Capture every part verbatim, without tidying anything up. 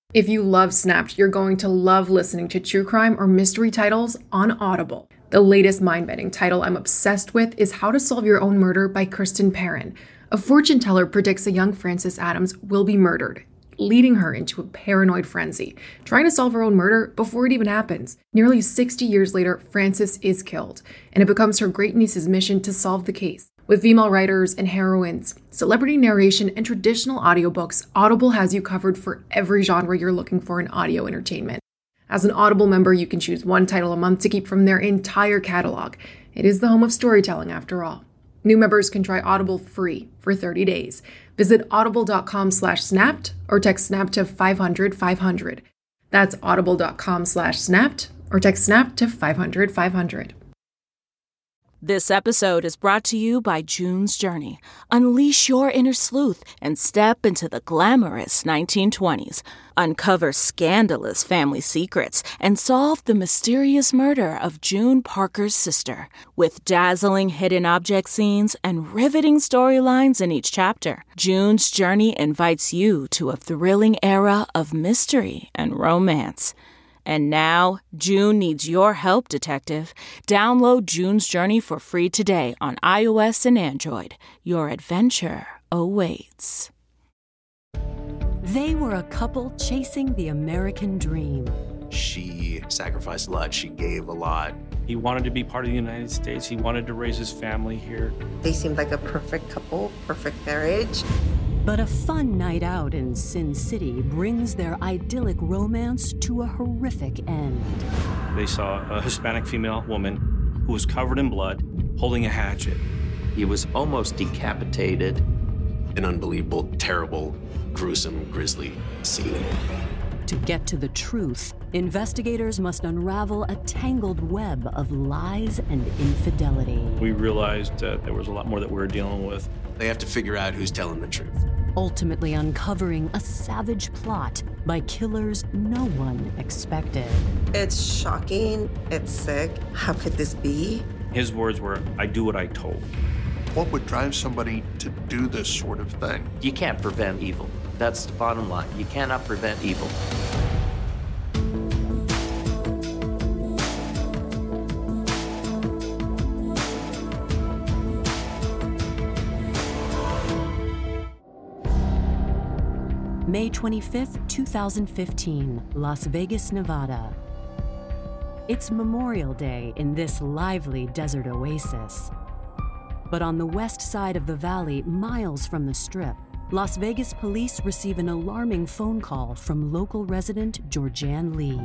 If you love Snapped, you're going to love listening to true crime or mystery titles on Audible. The latest mind-bending title I'm obsessed with is How to Solve Your Own Murder by Kristen Perrin. A fortune teller predicts a young Frances Adams will be murdered, leading her into a paranoid frenzy, trying to solve her own murder before it even happens. Nearly sixty years later, Frances is killed, and it becomes her great-niece's mission to solve the case. With female writers and heroines, celebrity narration, and traditional audiobooks, Audible has you covered for every genre you're looking for in audio entertainment. As an Audible member, you can choose one title a month to keep from their entire catalog. It is the home of storytelling, after all. New members can try Audible free for thirty days. Visit audible.com slash snapped or text snap to five hundred five hundred. That's audible.com slash snapped or text snap to five hundred five hundred. This episode is brought to you by June's Journey. Unleash your inner sleuth and step into the glamorous nineteen twenties. Uncover scandalous family secrets and solve the mysterious murder of June Parker's sister. With dazzling hidden object scenes and riveting storylines in each chapter, June's Journey invites you to a thrilling era of mystery and romance. And now, June needs your help, detective. Download June's Journey for free today on iOS and Android. Your adventure awaits. They were a couple chasing the American dream. She sacrificed a lot. She gave a lot. He wanted to be part of the United States. He wanted to raise his family here. They seemed like a perfect couple, perfect marriage. But a fun night out in Sin City brings their idyllic romance to a horrific end. They saw a Hispanic female woman who was covered in blood, holding a hatchet. He was almost decapitated. An unbelievable, terrible, gruesome, grisly scene. To get to the truth, investigators must unravel a tangled web of lies and infidelity. We realized uh, there was a lot more that we were dealing with. They have to figure out who's telling the truth. Ultimately uncovering a savage plot by killers no one expected. It's shocking. It's sick. How could this be? His words were, "I do what I told." What would drive somebody to do this sort of thing? You can't prevent evil. That's the bottom line. You cannot prevent evil. May twenty-fifth, two thousand fifteen, Las Vegas, Nevada. It's Memorial Day in this lively desert oasis. But on the west side of the valley, miles from the Strip, Las Vegas police receive an alarming phone call from local resident Georgianne Lee.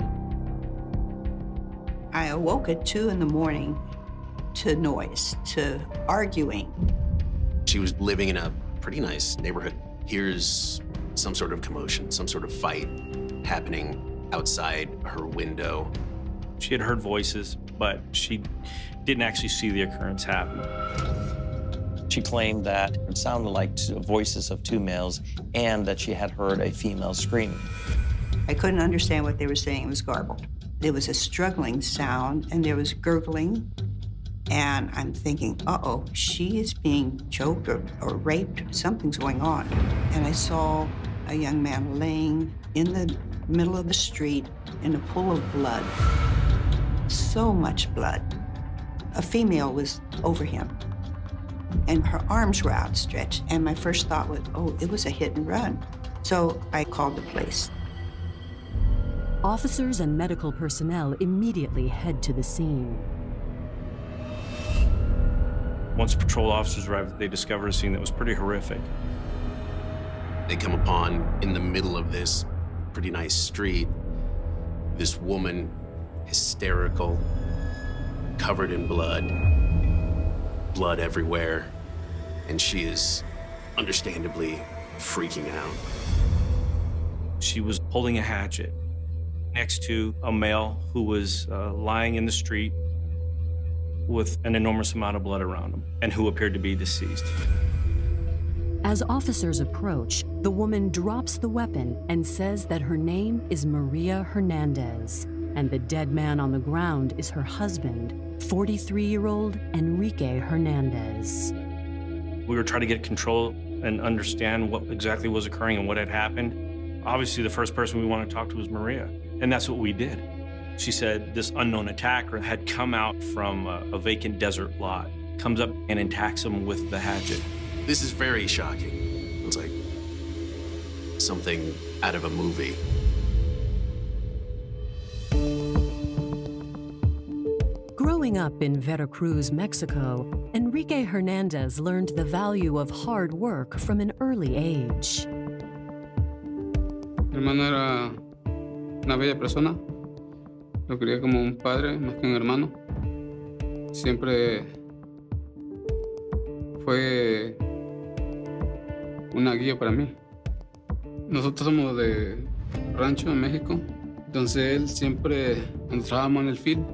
I awoke at two in the morning to noise, to arguing. She was living in a pretty nice neighborhood. Here's some sort of commotion, some sort of fight happening outside her window. She had heard voices, but she didn't actually see the occurrence happen. She claimed that it sounded like two voices of two males and that she had heard a female screaming. I couldn't understand what they were saying. It was garbled. There was a struggling sound and there was gurgling. And I'm thinking, uh-oh, she is being choked or, or raped. Something's going on. And I saw a young man laying in the middle of the street in a pool of blood. So much blood. A female was over him. And her arms were outstretched. And my first thought was, oh, it was a hit and run. So I called the police. Officers and medical personnel immediately head to the scene. Once patrol officers arrived, they discovered a scene that was pretty horrific. They come upon, in the middle of this pretty nice street, this woman, hysterical, covered in blood, blood everywhere, and she is understandably freaking out. She was holding a hatchet next to a male who was uh, lying in the street with an enormous amount of blood around him and who appeared to be deceased. As officers approach, the woman drops the weapon and says that her name is Maria Hernandez, and the dead man on the ground is her husband, forty-three-year-old Enrique Hernandez. We were trying to get control and understand what exactly was occurring and what had happened. Obviously, the first person we want to talk to was Maria, and that's what we did. She said this unknown attacker had come out from a, a vacant desert lot, comes up and attacks him with the hatchet. This is very shocking. It's like something out of a movie. Growing up in Veracruz, Mexico, Enrique Hernandez learned the value of hard work from an early age. Mi hermano era una bella persona. Lo quería como un padre, más que un hermano. Siempre fue una guía para mí. Nosotros somos de rancho en México, entonces él siempre, cuando trabajamos en el field.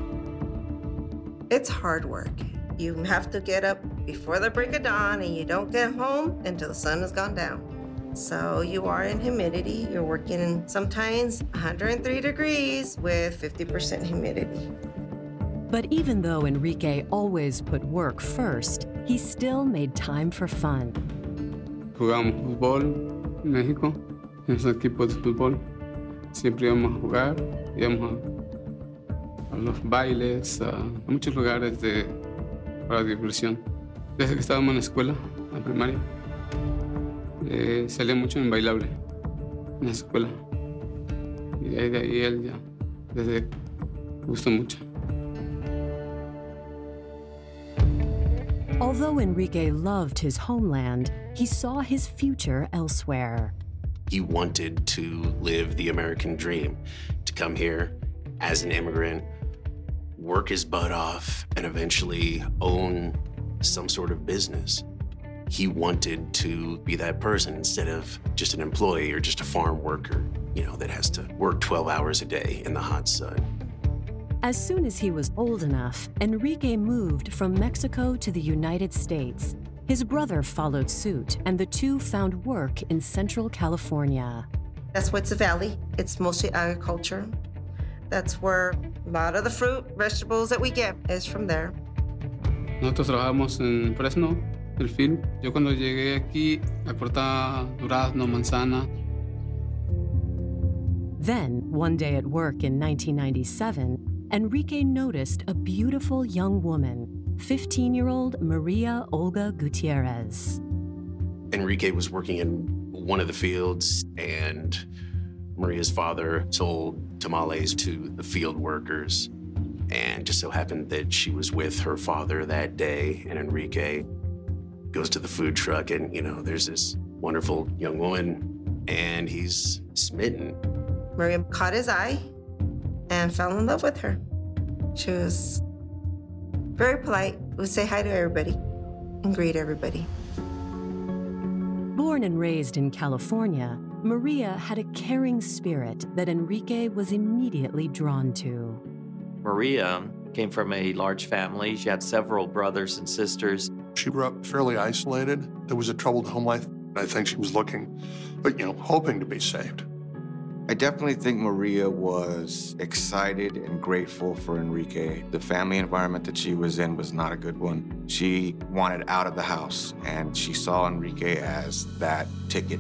It's hard work. You have to get up before the break of dawn and you don't get home until the sun has gone down. So you are in humidity. You're working in sometimes one hundred three degrees with fifty percent humidity. But even though Enrique always put work first, he still made time for fun. Jugamos fútbol en México, en los equipos de fútbol. Siempre íbamos a jugar, íbamos a, a los bailes, a, a muchos lugares de, para diversión. Desde que estábamos en la escuela, en la primaria, eh, salía mucho en bailable, en la escuela. Y de ahí, de ahí él ya, desde me gustó mucho. Although Enrique loved his homeland, he saw his future elsewhere. He wanted to live the American dream, to come here as an immigrant, work his butt off, and eventually own some sort of business. He wanted to be that person instead of just an employee or just a farm worker, you know, that has to work twelve hours a day in the hot sun. As soon as he was old enough, Enrique moved from Mexico to the United States. His brother followed suit, and the two found work in Central California. That's what's the valley. It's mostly agriculture. That's where a lot of the fruit, vegetables that we get is from there. Nosotros trabajamos en Fresno, el field. Yo cuando llegué aquí, cortaba durazno, manzana. Then, one day at work in nineteen ninety-seven, Enrique noticed a beautiful young woman, fifteen-year-old Maria Olga Gutierrez. Enrique was working in one of the fields, and Maria's father sold tamales to the field workers. And just so happened that she was with her father that day, and Enrique goes to the food truck, and, you know, there's this wonderful young woman, and he's smitten. Maria caught his eye and fell in love with her. She was very polite, would say hi to everybody and greet everybody. Born and raised in California, Maria had a caring spirit that Enrique was immediately drawn to. Maria came from a large family. She had several brothers and sisters. She grew up fairly isolated. There was a troubled home life. I think she was looking, but, you know, hoping to be saved. I definitely think Maria was excited and grateful for Enrique. The family environment that she was in was not a good one. She wanted out of the house, and she saw Enrique as that ticket.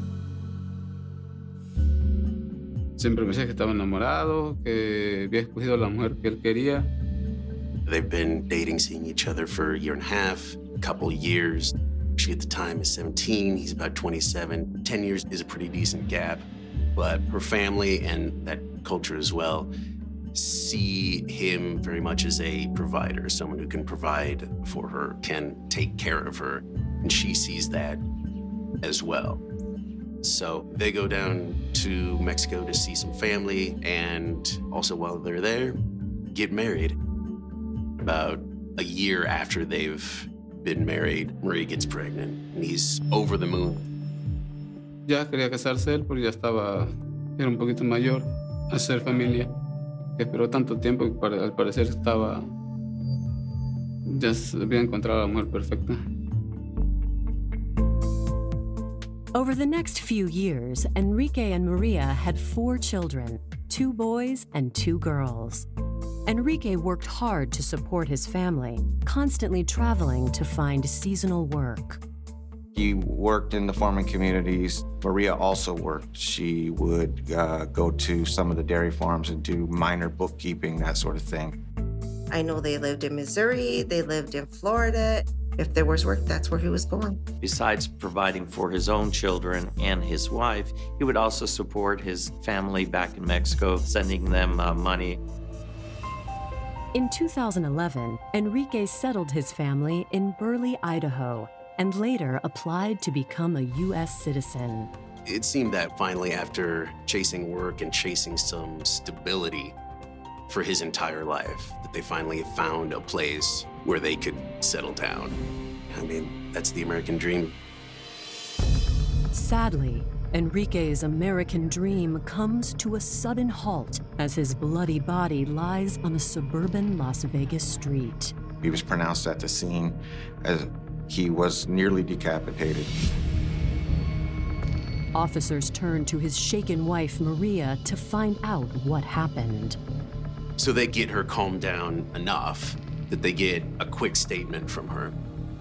Siempre me decía que estaba enamorado, que había escogido la mujer que él quería. They've been dating, seeing each other for a year and a half, a couple years. She at the time is seventeen, he's about twenty-seven. ten years is a pretty decent gap. But her family and that culture as well see him very much as a provider, someone who can provide for her, can take care of her, and she sees that as well. So they go down to Mexico to see some family, and also while they're there, get married. About a year after they've been married, Marie gets pregnant, and he's over the moon. Ya quería casarse él porque ya estaba, era un poquito mayor, a hacer familia. Que esperó tanto tiempo que para, al parecer estaba, ya había encontrado a la mujer perfecta. Over the next few years, Enrique and Maria had four children, two boys and two girls. Enrique worked hard to support his family, constantly traveling to find seasonal work. He worked in the farming communities. Maria also worked. She would uh, go to some of the dairy farms and do minor bookkeeping, that sort of thing. I know they lived in Missouri, they lived in Florida. If there was work, that's where he was going. Besides providing for his own children and his wife, he would also support his family back in Mexico, sending them uh, money. In two thousand eleven, Enrique settled his family in Burley, Idaho, and later applied to become a U S citizen. It seemed that finally, after chasing work and chasing some stability for his entire life, that they finally found a place where they could settle down. I mean, that's the American dream. Sadly, Enrique's American dream comes to a sudden halt as his bloody body lies on a suburban Las Vegas street. He was pronounced at the scene as he was nearly decapitated. Officers turn to his shaken wife, Maria, to find out what happened. So they get her calmed down enough that they get a quick statement from her.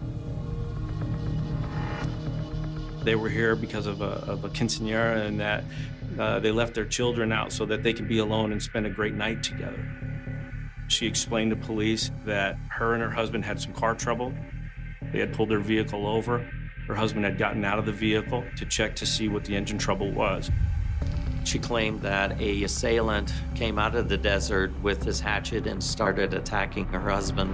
They were here because of a, of a quinceañera, and that uh, they left their children out so that they could be alone and spend a great night together. She explained to police that her and her husband had some car trouble. They had pulled their vehicle over. Her husband had gotten out of the vehicle to check to see what the engine trouble was. She claimed that a assailant came out of the desert with his hatchet and started attacking her husband.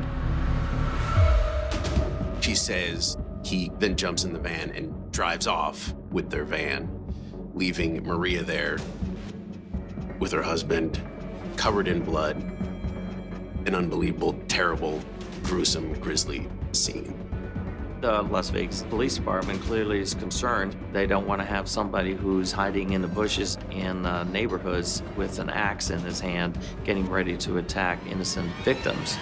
She says he then jumps in the van and drives off with their van, leaving Maria there with her husband covered in blood. An unbelievable, terrible, gruesome, grisly scene. The Las Vegas Police Department clearly is concerned. They don't want to have somebody who's hiding in the bushes in uh, neighborhoods with an axe in his hand, getting ready to attack innocent victims.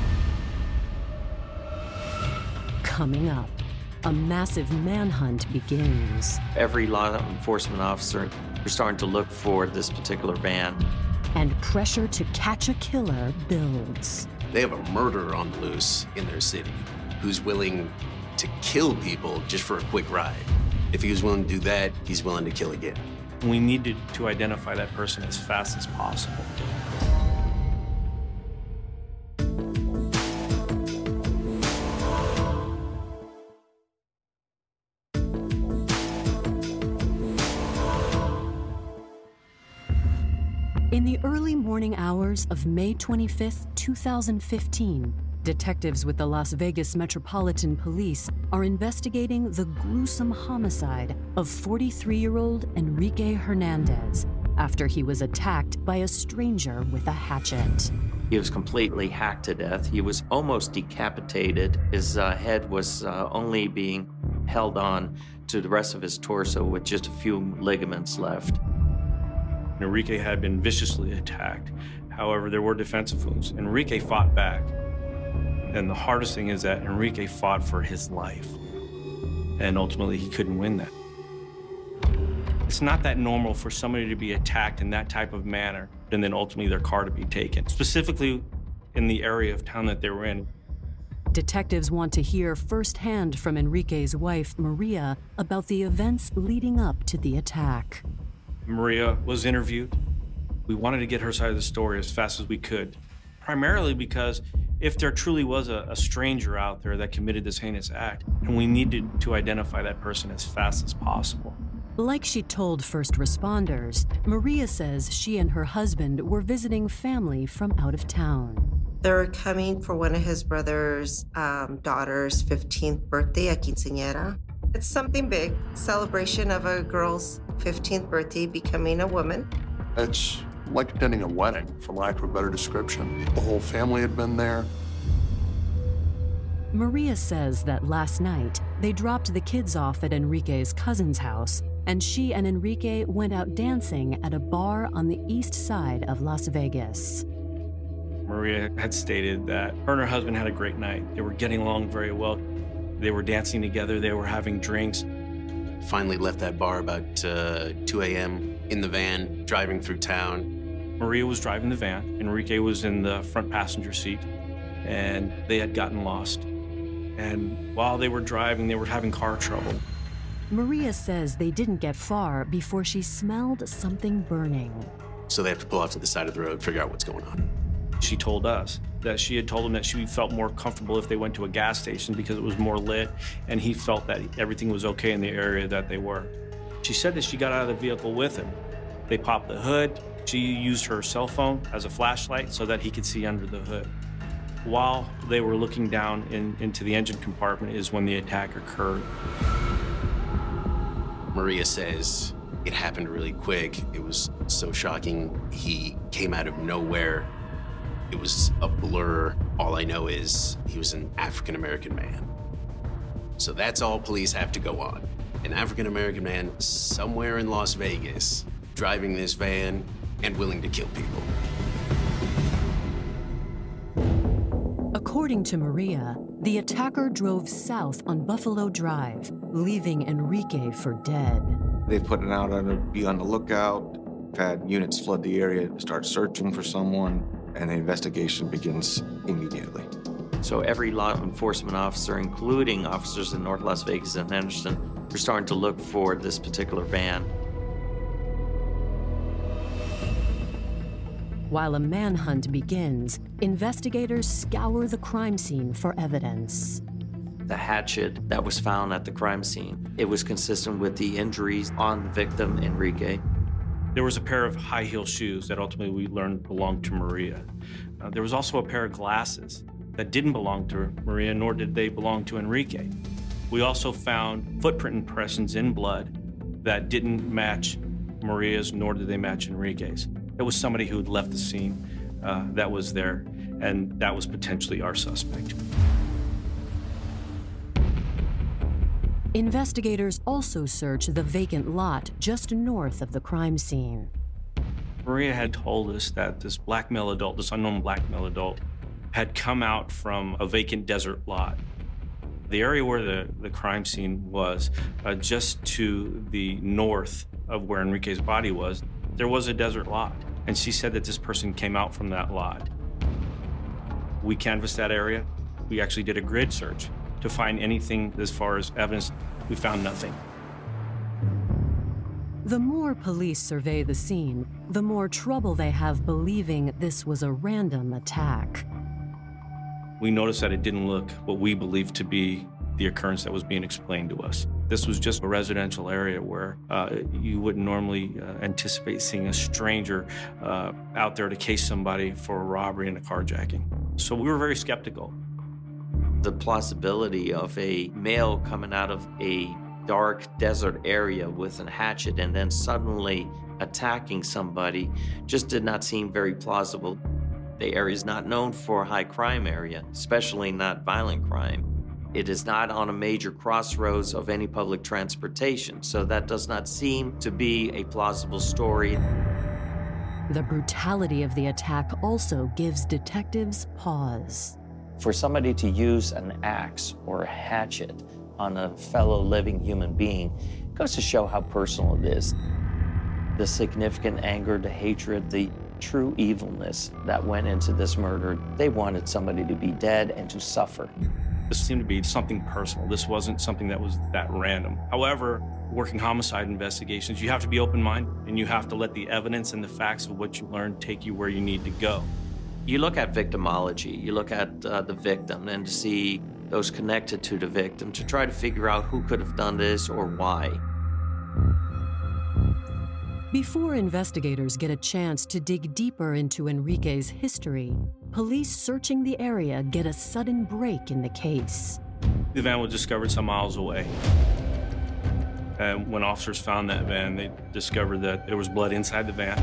Coming up, a massive manhunt begins. Every law enforcement officer is starting to look for this particular van. And pressure to catch a killer builds. They have a murderer on the loose in their city who's willing to kill people just for a quick ride. If he was willing to do that, he's willing to kill again. We needed to identify that person as fast as possible. In the early morning hours of May twenty-fifth, two thousand fifteen, detectives with the Las Vegas Metropolitan Police are investigating the gruesome homicide of forty-three-year-old Enrique Hernandez after he was attacked by a stranger with a hatchet. He was completely hacked to death. He was almost decapitated. His uh, head was uh, only being held on to the rest of his torso with just a few ligaments left. Enrique had been viciously attacked. However, there were defensive wounds. Enrique fought back. And the hardest thing is that Enrique fought for his life. And ultimately, he couldn't win that. It's not that normal for somebody to be attacked in that type of manner and then ultimately their car to be taken, specifically in the area of town that they were in. Detectives want to hear firsthand from Enrique's wife, Maria, about the events leading up to the attack. Maria was interviewed. We wanted to get her side of the story as fast as we could, primarily because if there truly was a, a stranger out there that committed this heinous act, and we needed to identify that person as fast as possible. Like she told first responders, Maria says she and her husband were visiting family from out of town. They were coming for one of his brother's um, daughter's fifteenth birthday, a quinceañera. It's something big, celebration of a girl's fifteenth birthday becoming a woman. It's like attending a wedding, for lack of a better description. The whole family had been there. Maria says that last night, they dropped the kids off at Enrique's cousin's house, and she and Enrique went out dancing at a bar on the east side of Las Vegas. Maria had stated that her and her husband had a great night. They were getting along very well. They were dancing together, they were having drinks. Finally left that bar about uh, two a m in the van, driving through town. Maria was driving the van. Enrique was in the front passenger seat, and they had gotten lost. And while they were driving, they were having car trouble. Maria says they didn't get far before she smelled something burning. So they have to pull off to the side of the road, figure out what's going on. She told us that she had told him that she felt more comfortable if they went to a gas station because it was more lit, and he felt that everything was okay in the area that they were. She said that she got out of the vehicle with him. They popped the hood. She used her cell phone as a flashlight so that he could see under the hood. While they were looking down in, into the engine compartment is when the attack occurred. Maria says it happened really quick. It was so shocking. He came out of nowhere. It was a blur. All I know is he was an African-American man. So that's all police have to go on. An African-American man somewhere in Las Vegas driving this van and willing to kill people. According to Maria, the attacker drove south on Buffalo Drive, leaving Enrique for dead. They put it out on a, be on the lookout, had units flood the area, start searching for someone, and the investigation begins immediately. So every law enforcement officer, including officers in North Las Vegas and Henderson, were starting to look for this particular van. While a manhunt begins, investigators scour the crime scene for evidence. The hatchet that was found at the crime scene, it was consistent with the injuries on the victim, Enrique. There was a pair of high heel shoes that ultimately we learned belonged to Maria. Uh, there was also a pair of glasses that didn't belong to Maria, nor did they belong to Enrique. We also found footprint impressions in blood that didn't match Maria's, nor did they match Enrique's. It was somebody who had left the scene uh, that was there, and that was potentially our suspect. Investigators also searched the vacant lot just north of the crime scene. Maria had told us that this black male adult, this unknown black male adult, had come out from a vacant desert lot. The area where the, the crime scene was, uh, just to the north of where Enrique's body was, there was a desert lot. And she said that this person came out from that lot. We canvassed that area. We actually did a grid search to find anything as far as evidence. We found nothing. The more police survey the scene, the more trouble they have believing this was a random attack. We noticed that it didn't look what we believed to be the occurrence that was being explained to us. This was just a residential area where uh, you wouldn't normally uh, anticipate seeing a stranger uh, out there to case somebody for a robbery and a carjacking. So we were very skeptical. The plausibility of a male coming out of a dark desert area with a hatchet and then suddenly attacking somebody just did not seem very plausible. The area is not known for a high crime area, especially not violent crime. It is not on a major crossroads of any public transportation, so that does not seem to be a plausible story. The brutality of the attack also gives detectives pause. For somebody to use an axe or a hatchet on a fellow living human being goes to show how personal it is. The significant anger, the hatred, the true evilness that went into this murder. They wanted somebody to be dead and to suffer. This seemed to be something personal. This wasn't something that was that random. However, working homicide investigations, you have to be open-minded and you have to let the evidence and the facts of what you learned take you where you need to go. You look at victimology, you look at uh, the victim and to see those connected to the victim to try to figure out who could have done this or why. Before investigators get a chance to dig deeper into Enrique's history, police searching the area get a sudden break in the case. The van was discovered some miles away. And when officers found that van, they discovered that there was blood inside the van.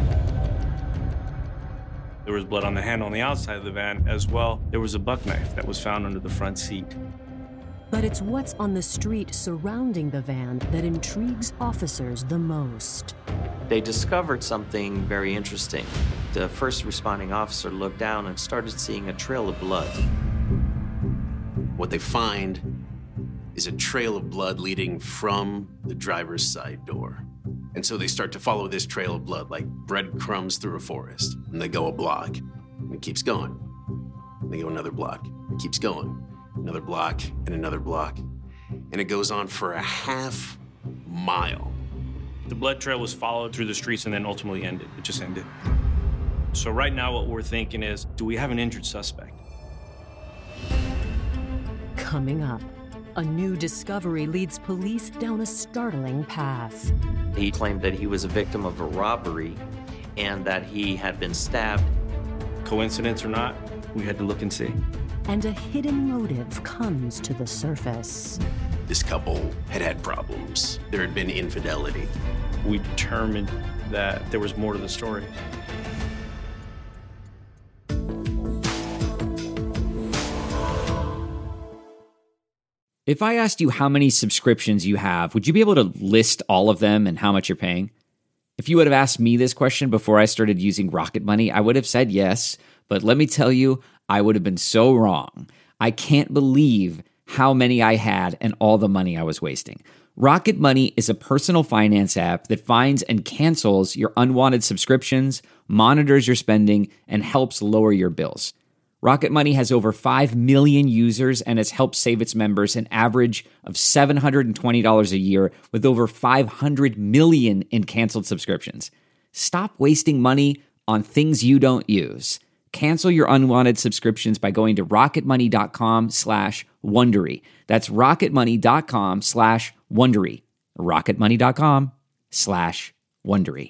There was blood on the handle on the outside of the van as well. There was a buck knife that was found under the front seat. But it's what's on the street surrounding the van that intrigues officers the most. They discovered something very interesting. The first responding officer looked down and started seeing a trail of blood. What they find is a trail of blood leading from the driver's side door. And so they start to follow this trail of blood like breadcrumbs through a forest. And they go a block, and it keeps going. And they go another block, it keeps going. And another block, and another block. And it goes on for a half mile. The blood trail was followed through the streets and then ultimately ended. It just ended. So right now what we're thinking is, do we have an injured suspect? Coming up, a new discovery leads police down a startling path. He claimed that he was a victim of a robbery and that he had been stabbed. Coincidence or not, we had to look and see. And a hidden motive comes to the surface. This couple had had problems. There had been infidelity. We determined that there was more to the story. If I asked you how many subscriptions you have, would you be able to list all of them and how much you're paying? If you would have asked me this question before I started using Rocket Money, I would have said yes, but let me tell you, I would have been so wrong. I can't believe how many I had and all the money I was wasting. Rocket Money is a personal finance app that finds and cancels your unwanted subscriptions, monitors your spending, and helps lower your bills. Rocket Money has over five million users and has helped save its members an average of seven hundred twenty dollars a year with over five hundred million in canceled subscriptions. Stop wasting money on things you don't use. Cancel your unwanted subscriptions by going to rocketmoney.com slash Wondery. That's rocketmoney.com slash Wondery. rocketmoney.com slash Wondery.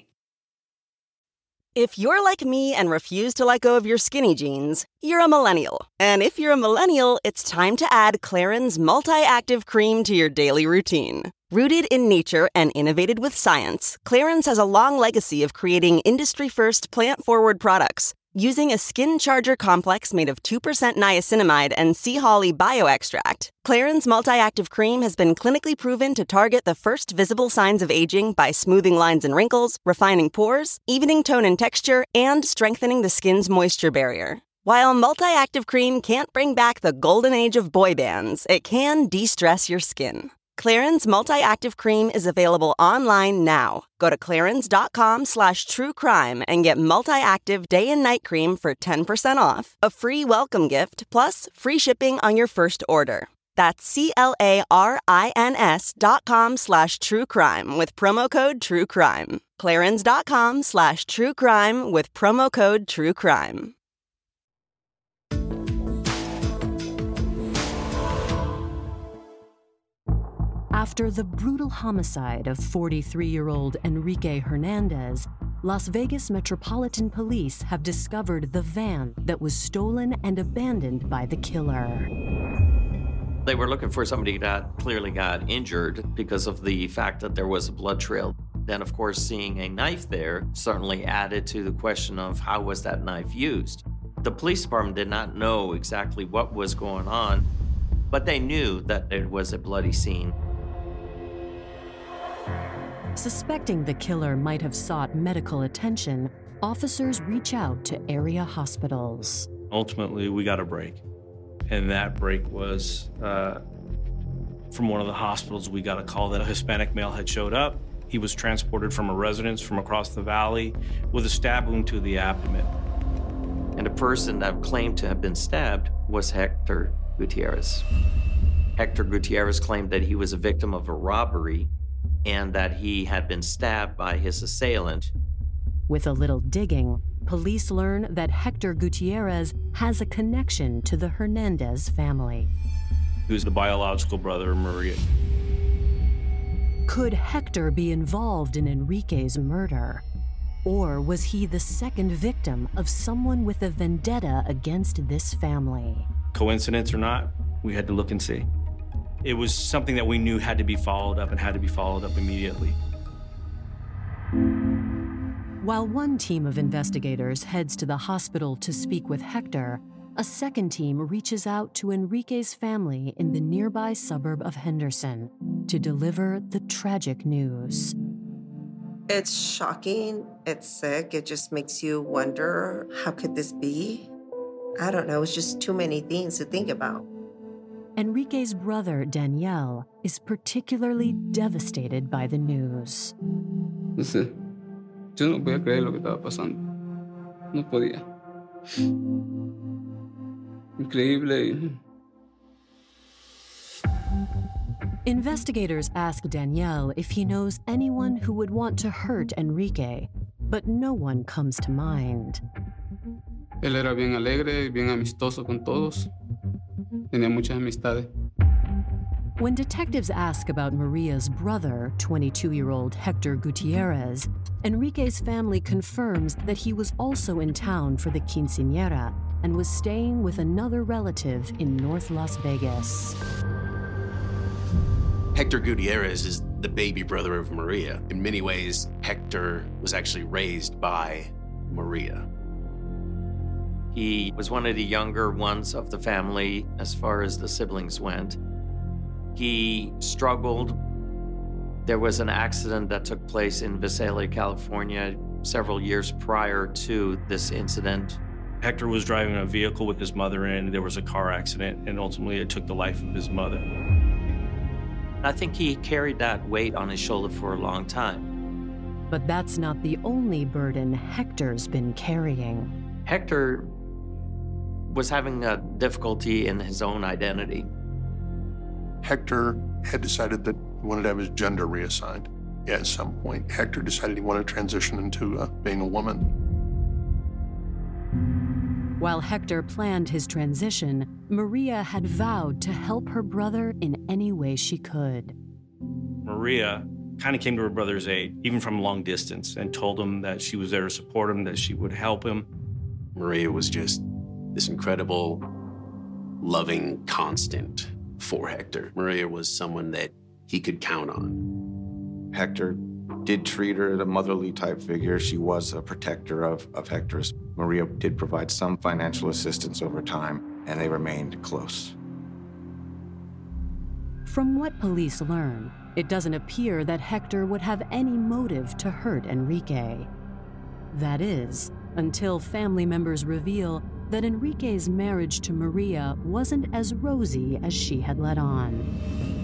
If you're like me and refuse to let go of your skinny jeans, you're a millennial. And if you're a millennial, it's time to add Clarins Multi-Active Cream to your daily routine. Rooted in nature and innovated with science, Clarins has a long legacy of creating industry-first plant-forward products. Using a skin charger complex made of two percent niacinamide and sea holly bioextract, Clarins Multi-Active Cream has been clinically proven to target the first visible signs of aging by smoothing lines and wrinkles, refining pores, evening tone and texture, and strengthening the skin's moisture barrier. While Multi-Active Cream can't bring back the golden age of boy bands, it can de-stress your skin. Clarins Multi-Active Cream is available online now. Go to clarins.com slash true crime and get Multi-Active Day and Night Cream for ten percent off, a free welcome gift, plus free shipping on your first order. That's C-L-A-R-I-N-S dot com slash true crime with promo code true crime. Clarins.com slash true crime with promo code true crime. After the brutal homicide of forty-three-year-old Enrique Hernandez, Las Vegas Metropolitan Police have discovered the van that was stolen and abandoned by the killer. They were looking for somebody that clearly got injured because of the fact that there was a blood trail. Then, of course, seeing a knife there certainly added to the question of how was that knife used. The police department did not know exactly what was going on, but they knew that it was a bloody scene. Suspecting the killer might have sought medical attention, officers reach out to area hospitals. Ultimately, we got a break. And that break was uh, from one of the hospitals. We got a call that a Hispanic male had showed up. He was transported from a residence from across the valley with a stab wound to the abdomen. And the person that claimed to have been stabbed was Hector Gutierrez. Hector Gutierrez claimed that he was a victim of a robbery and that he had been stabbed by his assailant. With a little digging, police learn that Hector Gutierrez has a connection to the Hernandez family. He was the biological brother of Maria. Could Hector be involved in Enrique's murder? Or was he the second victim of someone with a vendetta against this family? Coincidence or not, we had to look and see. It was something that we knew had to be followed up and had to be followed up immediately. While one team of investigators heads to the hospital to speak with Hector, a second team reaches out to Enrique's family in the nearby suburb of Henderson to deliver the tragic news. It's shocking. It's sick. It just makes you wonder, how could this be? I don't know. It's just too many things to think about. Enrique's brother, Daniel, is particularly devastated by the news. No sé, yo no podía creer lo que estaba pasando. No podía. Increíble. Investigators ask Daniel if he knows anyone who would want to hurt Enrique, but no one comes to mind. Él era bien alegre, bien amistoso con todos. Tenía muchas amistades. When detectives ask about Maria's brother, twenty-two-year-old Hector Gutierrez, Enrique's family confirms that he was also in town for the quinceañera and was staying with another relative in North Las Vegas. Hector Gutierrez is the baby brother of Maria. In many ways, Hector was actually raised by Maria. He was one of the younger ones of the family as far as the siblings went. He struggled. There was an accident that took place in Visalia, California, several years prior to this incident. Hector was driving a vehicle with his mother in, and there was a car accident, and ultimately it took the life of his mother. I think he carried that weight on his shoulder for a long time. But that's not the only burden Hector's been carrying. Hector was having a difficulty in his own identity. Hector had decided that he wanted to have his gender reassigned. At some point, Hector decided he wanted to transition into uh, being a woman. While Hector planned his transition, Maria had vowed to help her brother in any way she could. Maria kind of came to her brother's aid, even from a long distance, and told him that she was there to support him, that she would help him. Maria was just this incredible, loving constant for Hector. Maria was someone that he could count on. Hector did treat her as a motherly type figure. She was a protector of, of Hector's. Maria did provide some financial assistance over time, and they remained close. From what police learn, it doesn't appear that Hector would have any motive to hurt Enrique. That is, until family members reveal that Enrique's marriage to Maria wasn't as rosy as she had let on.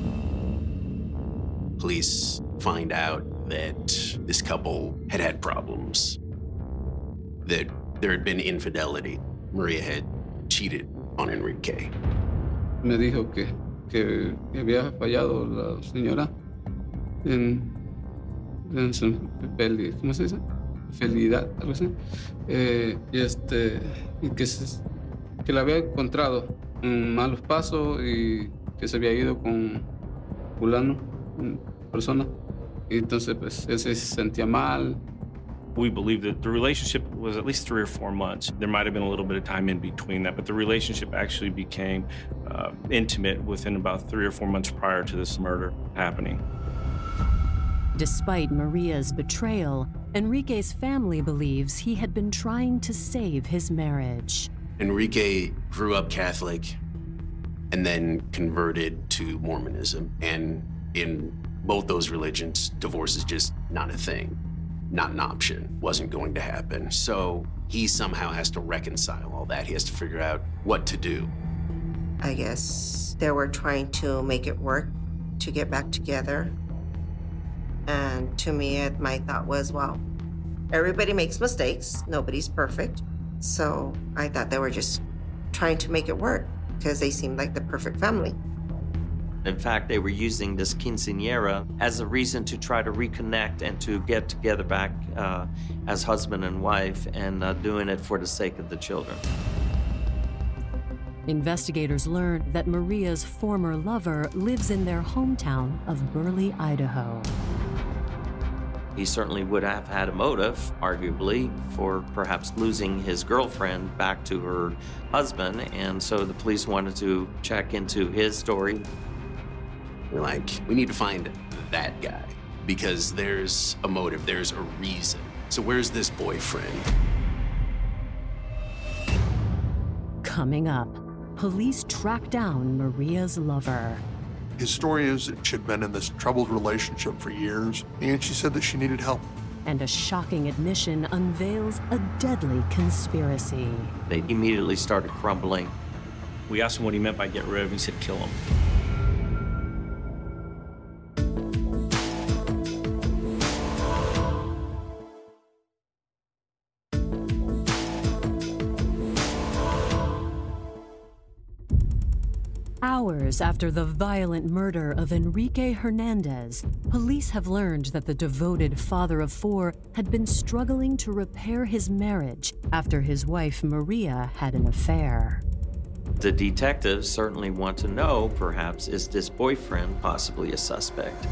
Police find out that this couple had had problems, that there had been infidelity. Maria had cheated on Enrique. Me dijo que, que había fallado la señora en, en su felicidad, ¿cómo se dice? Felicidad, algo así. Eh, y este, y que, se, que la había encontrado en malos pasos y que se había ido con fulano, una persona. Y entonces, pues, él se sentía mal. We believe that the relationship was at least three or four months. There might have been a little bit of time in between that, but the relationship actually became uh, intimate within about three or four months prior to this murder happening. Despite Maria's betrayal, Enrique's family believes he had been trying to save his marriage. Enrique grew up Catholic and then converted to Mormonism. And in both those religions, divorce is just not a thing, not an option, wasn't going to happen. So he somehow has to reconcile all that. He has to figure out what to do. I guess they were trying to make it work to get back together. And to me, my thought was, well, everybody makes mistakes. Nobody's perfect. So I thought they were just trying to make it work because they seemed like the perfect family. In fact, they were using this quinceañera as a reason to try to reconnect and to get together back uh, as husband and wife, and uh, doing it for the sake of the children. Investigators learned that Maria's former lover lives in their hometown of Burley, Idaho. He certainly would have had a motive, arguably, for perhaps losing his girlfriend back to her husband, and so the police wanted to check into his story. We're like, we need to find that guy because there's a motive, there's a reason. So where's this boyfriend? Coming up, police track down Maria's lover. His story is that she'd been in this troubled relationship for years, and she said that she needed help. And a shocking admission unveils a deadly conspiracy. They immediately started crumbling. We asked him what he meant by get rid of him. He said, kill him. Hours after the violent murder of Enrique Hernandez, police have learned that the devoted father of four had been struggling to repair his marriage after his wife Maria had an affair. The detectives certainly want to know, perhaps, is this boyfriend possibly a suspect?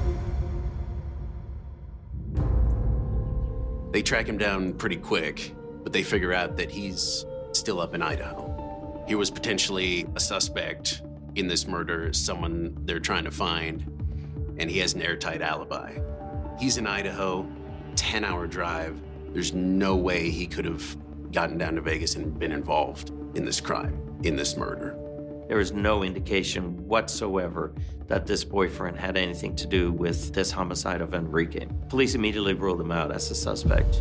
They track him down pretty quick, but they figure out that he's still up in Idaho. He was potentially a suspect in this murder, someone they're trying to find, and he has an airtight alibi. He's in Idaho, ten-hour drive. There's no way he could have gotten down to Vegas and been involved in this crime, in this murder. There is no indication whatsoever that this boyfriend had anything to do with this homicide of Enrique. Police immediately ruled him out as a suspect.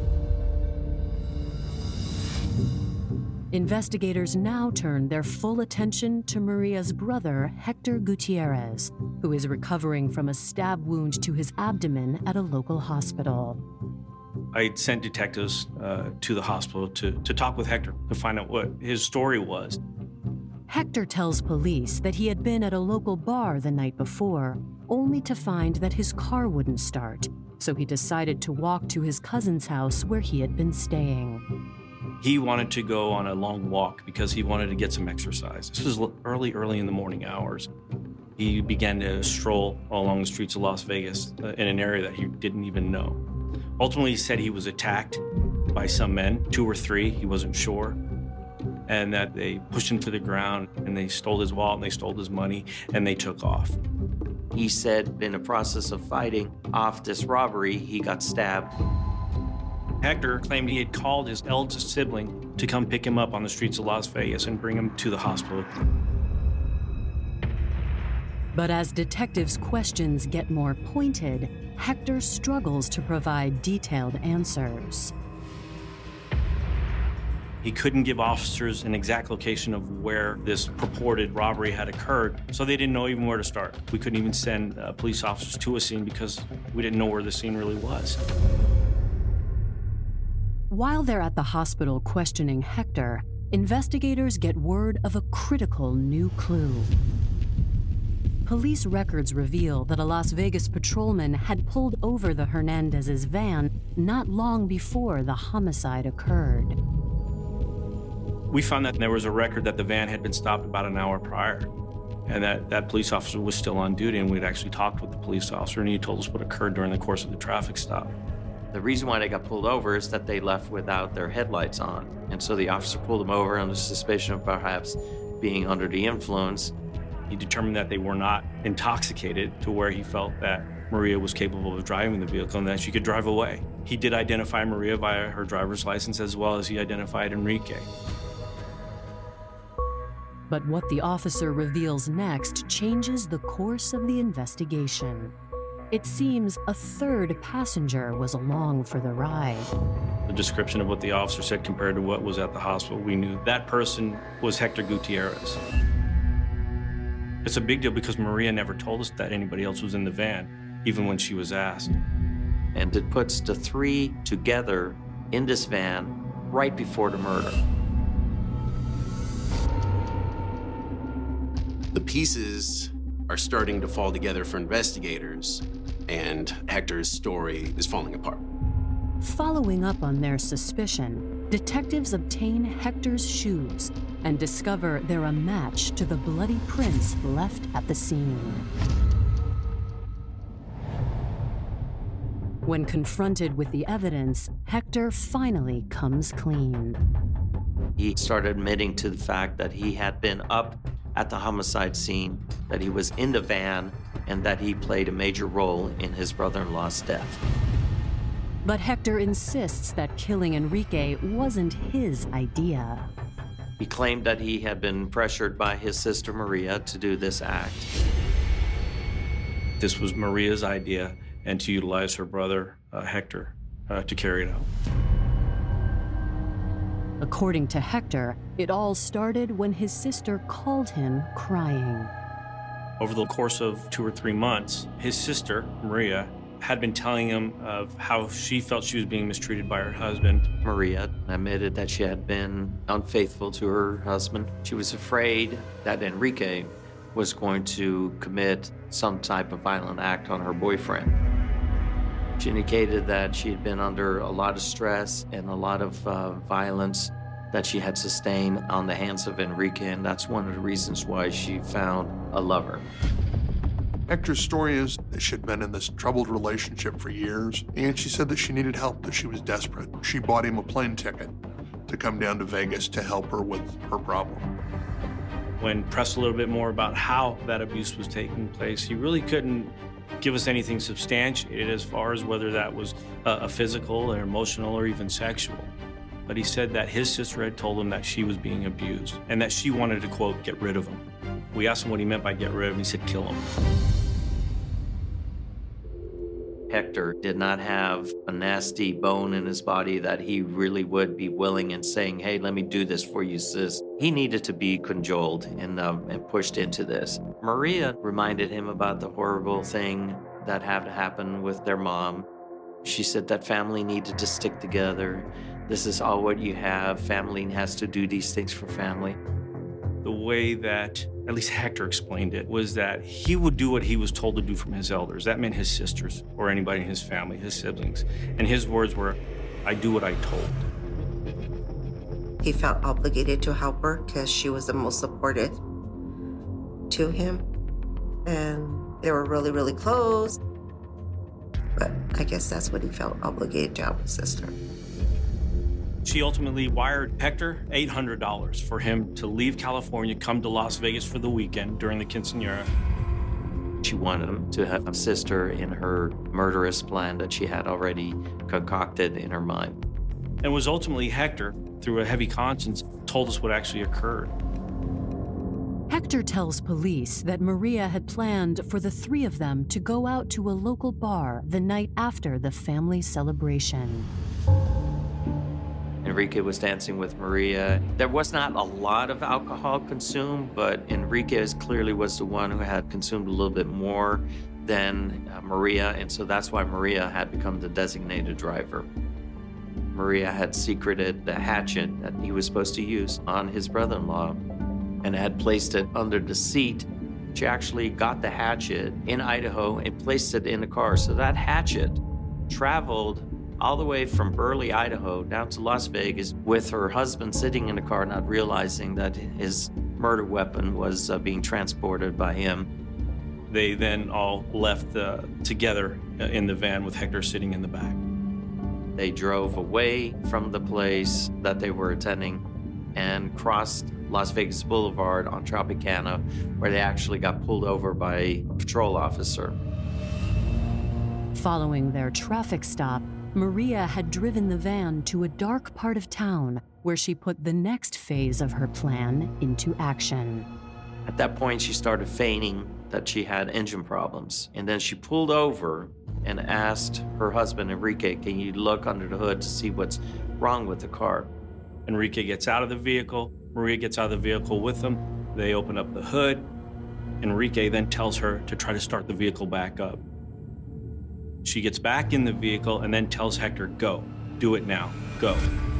Investigators now turn their full attention to Maria's brother, Hector Gutierrez, who is recovering from a stab wound to his abdomen at a local hospital. I sent detectives uh, to the hospital to, to talk with Hector to find out what his story was. Hector tells police that he had been at a local bar the night before, only to find that his car wouldn't start, so he decided to walk to his cousin's house where he had been staying. He wanted to go on a long walk because he wanted to get some exercise. This was early, early in the morning hours. He began to stroll along the streets of Las Vegas uh, in an area that he didn't even know. Ultimately, he said he was attacked by some men, two or three, he wasn't sure, and that they pushed him to the ground and they stole his wallet and they stole his money and they took off. He said in the process of fighting off this robbery, he got stabbed. Hector claimed he had called his eldest sibling to come pick him up on the streets of Las Vegas and bring him to the hospital. But as detectives' questions get more pointed, Hector struggles to provide detailed answers. He couldn't give officers an exact location of where this purported robbery had occurred, so they didn't know even where to start. We couldn't even send uh, police officers to a scene because we didn't know where the scene really was. While they're at the hospital questioning Hector, investigators get word of a critical new clue. Police records reveal that a Las Vegas patrolman had pulled over the Hernandez's van not long before the homicide occurred. We found that there was a record that the van had been stopped about an hour prior, and that that police officer was still on duty, and we'd actually talked with the police officer, and he told us what occurred during the course of the traffic stop. The reason why they got pulled over is that they left without their headlights on. And so the officer pulled them over under suspicion of perhaps being under the influence. He determined that they were not intoxicated to where he felt that Maria was capable of driving the vehicle and that she could drive away. He did identify Maria via her driver's license as well as he identified Enrique. But what the officer reveals next changes the course of the investigation. It seems a third passenger was along for the ride. The description of what the officer said compared to what was at the hospital, we knew that person was Hector Gutierrez. It's a big deal because Maria never told us that anybody else was in the van, even when she was asked. And it puts the three together in this van right before the murder. The pieces are starting to fall together for investigators, and Hector's story is falling apart. Following up on their suspicion, detectives obtain Hector's shoes and discover they're a match to the bloody prints left at the scene. When confronted with the evidence, Hector finally comes clean. He started admitting to the fact that he had been up at the homicide scene, that he was in the van, and that he played a major role in his brother-in-law's death. But Hector insists that killing Enrique wasn't his idea. He claimed that he had been pressured by his sister Maria to do this act. This was Maria's idea, and to utilize her brother, uh, Hector, uh, to carry it out. According to Hector, it all started when his sister called him crying. Over the course of two or three months, his sister, Maria, had been telling him of how she felt she was being mistreated by her husband. Maria admitted that she had been unfaithful to her husband. She was afraid that Enrique was going to commit some type of violent act on her boyfriend. She indicated that she had been under a lot of stress and a lot of uh, violence that she had sustained on the hands of Enrique, and that's one of the reasons why she found a lover. Hector's story is that she'd been in this troubled relationship for years, and she said that she needed help, that she was desperate. She bought him a plane ticket to come down to Vegas to help her with her problem. When pressed a little bit more about how that abuse was taking place, he really couldn't give us anything substantiated as far as whether that was a, a physical or emotional or even sexual. But he said that his sister had told him that she was being abused and that she wanted to, quote, get rid of him. We asked him what he meant by get rid of him. He said, kill him. Hector did not have a nasty bone in his body that he really would be willing and saying, hey, let me do this for you, sis. He needed to be cajoled and, uh, and pushed into this. Maria reminded him about the horrible thing that had happened with their mom. She said that family needed to stick together. This is all what you have. Family has to do these things for family. The way that, at least Hector explained it, was that he would do what he was told to do from his elders. That meant his sisters or anybody in his family, his siblings. And his words were, I do what I told. He felt obligated to help her because she was the most supportive to him. And they were really, really close. But I guess that's what he felt obligated to help his sister. She ultimately wired Hector eight hundred dollars for him to leave California, come to Las Vegas for the weekend during the quinceañera. She wanted him to have a sister in her murderous plan that she had already concocted in her mind. And was ultimately Hector, through a heavy conscience, told us what actually occurred. Hector tells police that Maria had planned for the three of them to go out to a local bar the night after the family celebration. Enrique was dancing with Maria. There was not a lot of alcohol consumed, but Enrique clearly was the one who had consumed a little bit more than uh, Maria, and so that's why Maria had become the designated driver. Maria had secreted the hatchet that he was supposed to use on his brother-in-law and had placed it under the seat. She actually got the hatchet in Idaho and placed it in the car. So that hatchet traveled all the way from Burley, Idaho, down to Las Vegas with her husband sitting in the car, not realizing that his murder weapon was uh, being transported by him. They then all left uh, together in the van with Hector sitting in the back. They drove away from the place that they were attending and crossed Las Vegas Boulevard on Tropicana, where they actually got pulled over by a patrol officer. Following their traffic stop, Maria had driven the van to a dark part of town where she put the next phase of her plan into action. At that point, she started feigning that she had engine problems. And then she pulled over and asked her husband, Enrique, can you look under the hood to see what's wrong with the car? Enrique gets out of the vehicle. Maria gets out of the vehicle with them. They open up the hood. Enrique then tells her to try to start the vehicle back up. She gets back in the vehicle and then tells Hector, go, do it now, go.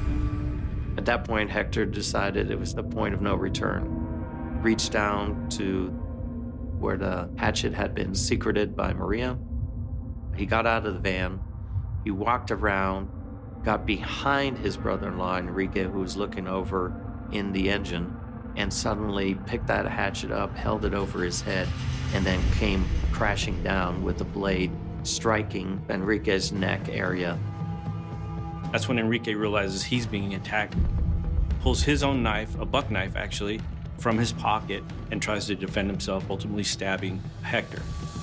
At that point, Hector decided it was the point of no return. Reached down to where the hatchet had been secreted by Maria. He got out of the van. He walked around, got behind his brother-in-law, Enrique, who was looking over in the engine, and suddenly picked that hatchet up, held it over his head, and then came crashing down with the blade striking Enrique's neck area. That's when Enrique realizes he's being attacked, pulls his own knife, a buck knife actually, from his pocket and tries to defend himself, ultimately stabbing Hector.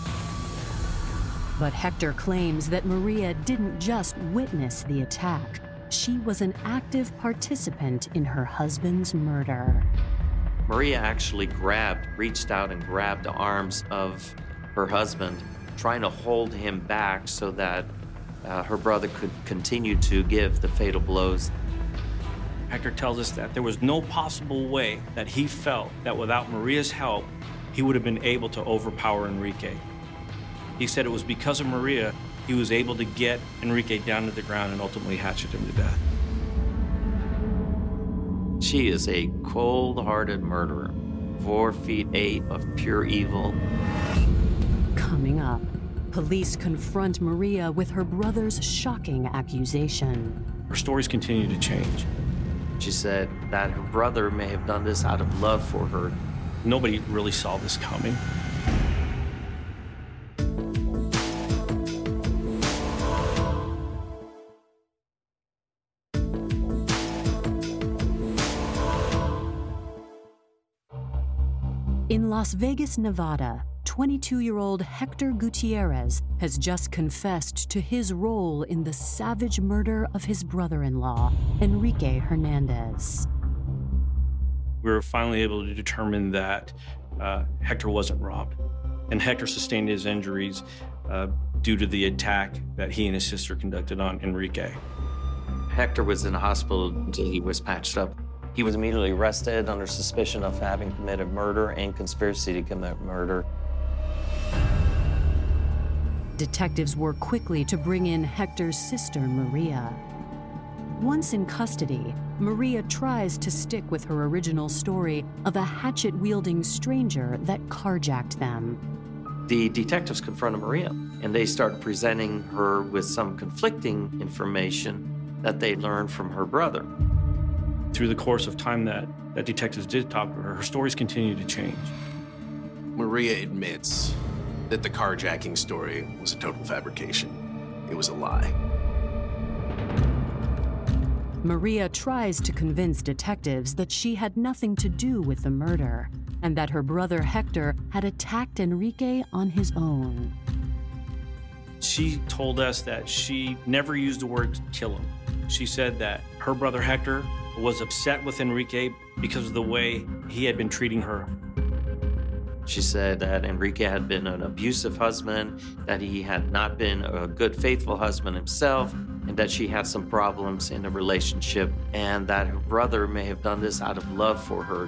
But Hector claims that Maria didn't just witness the attack. She was an active participant in her husband's murder. Maria actually grabbed, reached out and grabbed the arms of her husband, trying to hold him back so that uh, her brother could continue to give the fatal blows. Hector tells us that there was no possible way that he felt that without Maria's help, he would have been able to overpower Enrique. He said it was because of Maria he was able to get Enrique down to the ground and ultimately hatchet him to death. She is a cold-hearted murderer. four feet eight of pure evil. Coming up, police confront Maria with her brother's shocking accusation. Her stories continue to change. She said that her brother may have done this out of love for her. Nobody really saw this coming. In Las Vegas, Nevada, twenty-two-year-old Hector Gutierrez has just confessed to his role in the savage murder of his brother-in-law, Enrique Hernandez. We were finally able to determine that uh, Hector wasn't robbed, and Hector sustained his injuries uh, due to the attack that he and his sister conducted on Enrique. Hector was in the hospital until he was patched up. He was immediately arrested under suspicion of having committed murder and conspiracy to commit murder. Detectives work quickly to bring in Hector's sister, Maria. Once in custody, Maria tries to stick with her original story of a hatchet-wielding stranger that carjacked them. The detectives confronted Maria, and they started presenting her with some conflicting information that they learned from her brother. Through the course of time that, that detectives did talk to her, her stories continue to change. Maria admits that the carjacking story was a total fabrication. It was a lie. Maria tries to convince detectives that she had nothing to do with the murder and that her brother Hector had attacked Enrique on his own. She told us that she never used the word kill him. She said that her brother Hector was upset with Enrique because of the way he had been treating her. She said that Enrique had been an abusive husband, that he had not been a good, faithful husband himself, and that she had some problems in the relationship, and that her brother may have done this out of love for her.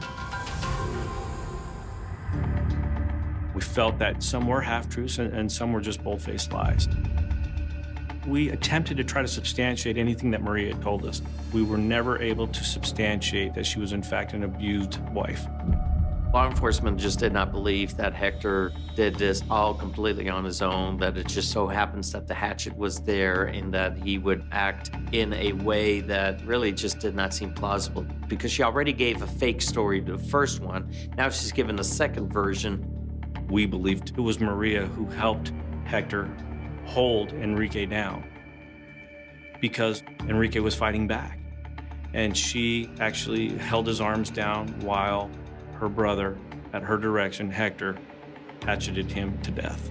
We felt that some were half-truths and, and some were just bold-faced lies. We attempted to try to substantiate anything that Maria had told us. We were never able to substantiate that she was in fact an abused wife. Law enforcement just did not believe that Hector did this all completely on his own, that it just so happens that the hatchet was there and that he would act in a way that really just did not seem plausible. Because she already gave a fake story to the first one, now she's given a second version. We believed it was Maria who helped Hector hold Enrique down because Enrique was fighting back. And she actually held his arms down while her brother, at her direction, Hector, hatcheted him to death.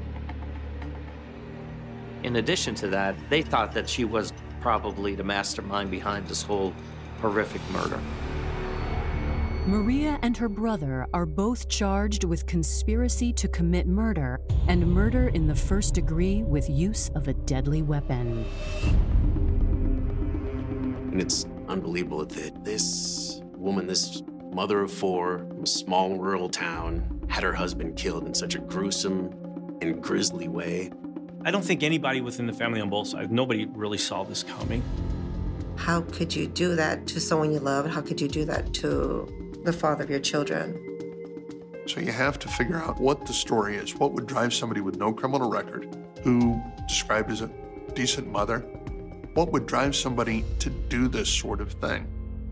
In addition to that, they thought that she was probably the mastermind behind this whole horrific murder. Maria and her brother are both charged with conspiracy to commit murder and murder in the first degree with use of a deadly weapon. And it's unbelievable that this woman, this mother of four, from a small rural town, had her husband killed in such a gruesome and grisly way. I don't think anybody within the family on both sides, nobody really saw this coming. How could you do that to someone you love? How could you do that to the father of your children? So you have to figure out what the story is. What would drive somebody with no criminal record, who described as a decent mother, what would drive somebody to do this sort of thing?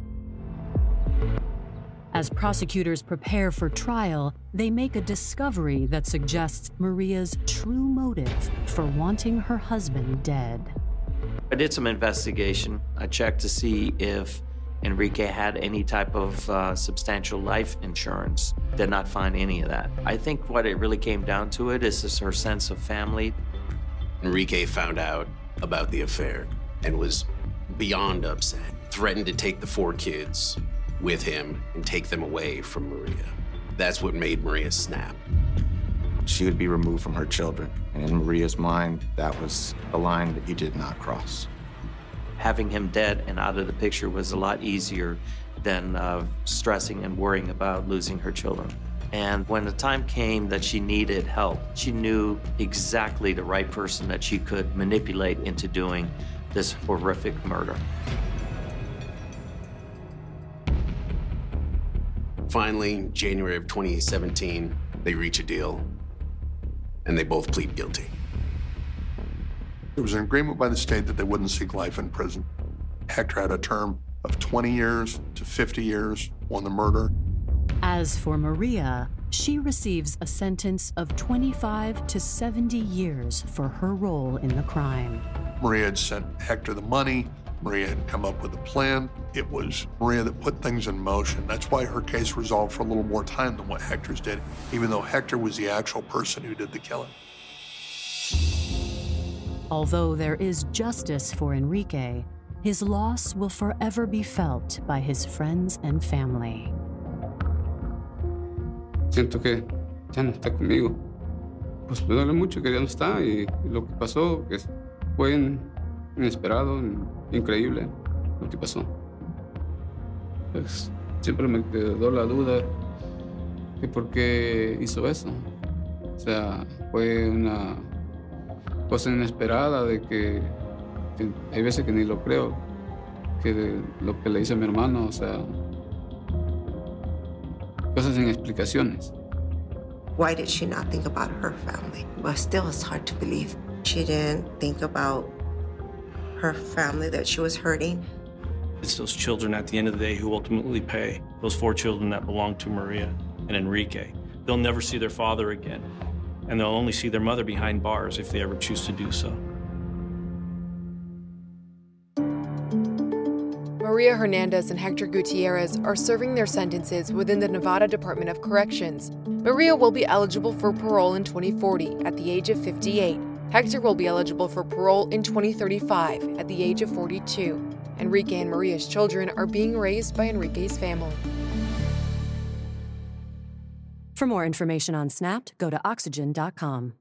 As prosecutors prepare for trial, they make a discovery that suggests Maria's true motive for wanting her husband dead. I did some investigation. I checked to see if Enrique had any type of uh, substantial life insurance. Did not find any of that. I think what it really came down to it is just her sense of family. Enrique found out about the affair and was beyond upset, threatened to take the four kids with him and take them away from Maria. That's what made Maria snap. She would be removed from her children. And in Maria's mind, that was a line that he did not cross. Having him dead and out of the picture was a lot easier than uh, stressing and worrying about losing her children. And when the time came that she needed help, she knew exactly the right person that she could manipulate into doing this horrific murder. Finally, January of twenty seventeen, they reach a deal, and they both plead guilty. There was an agreement by the state that they wouldn't seek life in prison. Hector had a term of twenty years to fifty years on the murder. As for Maria, she receives a sentence of twenty-five to seventy years for her role in the crime. Maria had sent Hector the money. Maria had come up with a plan. It was Maria that put things in motion. That's why her case resolved for a little more time than what Hector's did, even though Hector was the actual person who did the killing. Although there is justice for Enrique, his loss will forever be felt by his friends and family. Siento que ya no está conmigo. Pues me duele mucho que ya no está y lo que pasó que fue inesperado, increíble lo que pasó. Pues siempre me quedó la duda de por qué hizo eso. O sea, fue una cosa inesperada de que, que hay veces que ni lo creo, que de lo que le hizo a mi hermano, o sea, cosas sin explicaciones. Why did she not think about her family? Well, still, it's hard to believe. She didn't think about her family that she was hurting. It's those children at the end of the day who ultimately pay. Those four children that belong to Maria and Enrique. They'll never see their father again, and they'll only see their mother behind bars if they ever choose to do so. Maria Hernandez and Hector Gutierrez are serving their sentences within the Nevada Department of Corrections. Maria will be eligible for parole in twenty forty at the age of fifty-eight. Hector will be eligible for parole in twenty thirty-five at the age of forty-two. Enrique and Maria's children are being raised by Enrique's family. For more information on Snapped, go to oxygen dot com.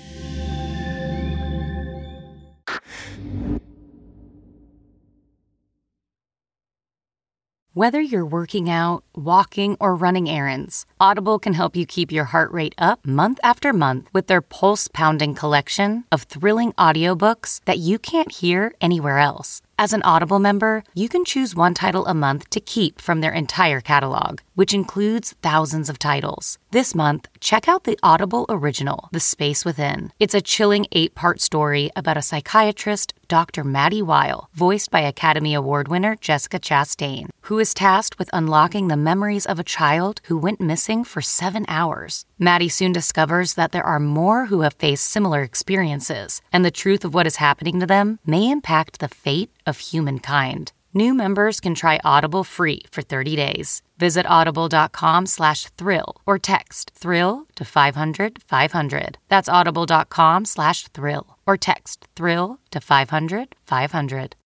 Whether you're working out, walking, or running errands, Audible can help you keep your heart rate up month after month with their pulse-pounding collection of thrilling audiobooks that you can't hear anywhere else. As an Audible member, you can choose one title a month to keep from their entire catalog, which includes thousands of titles. This month, check out the Audible original, The Space Within. It's a chilling eight-part story about a psychiatrist, Doctor Maddie Weil, voiced by Academy Award winner Jessica Chastain, who is tasked with unlocking the memories of a child who went missing for seven hours. Maddie soon discovers that there are more who have faced similar experiences, and the truth of what is happening to them may impact the fate of humankind. New members can try Audible free for thirty days. Visit audible.com slash thrill or text thrill to five hundred five hundred. That's audible.com slash thrill or text thrill to five hundred five hundred.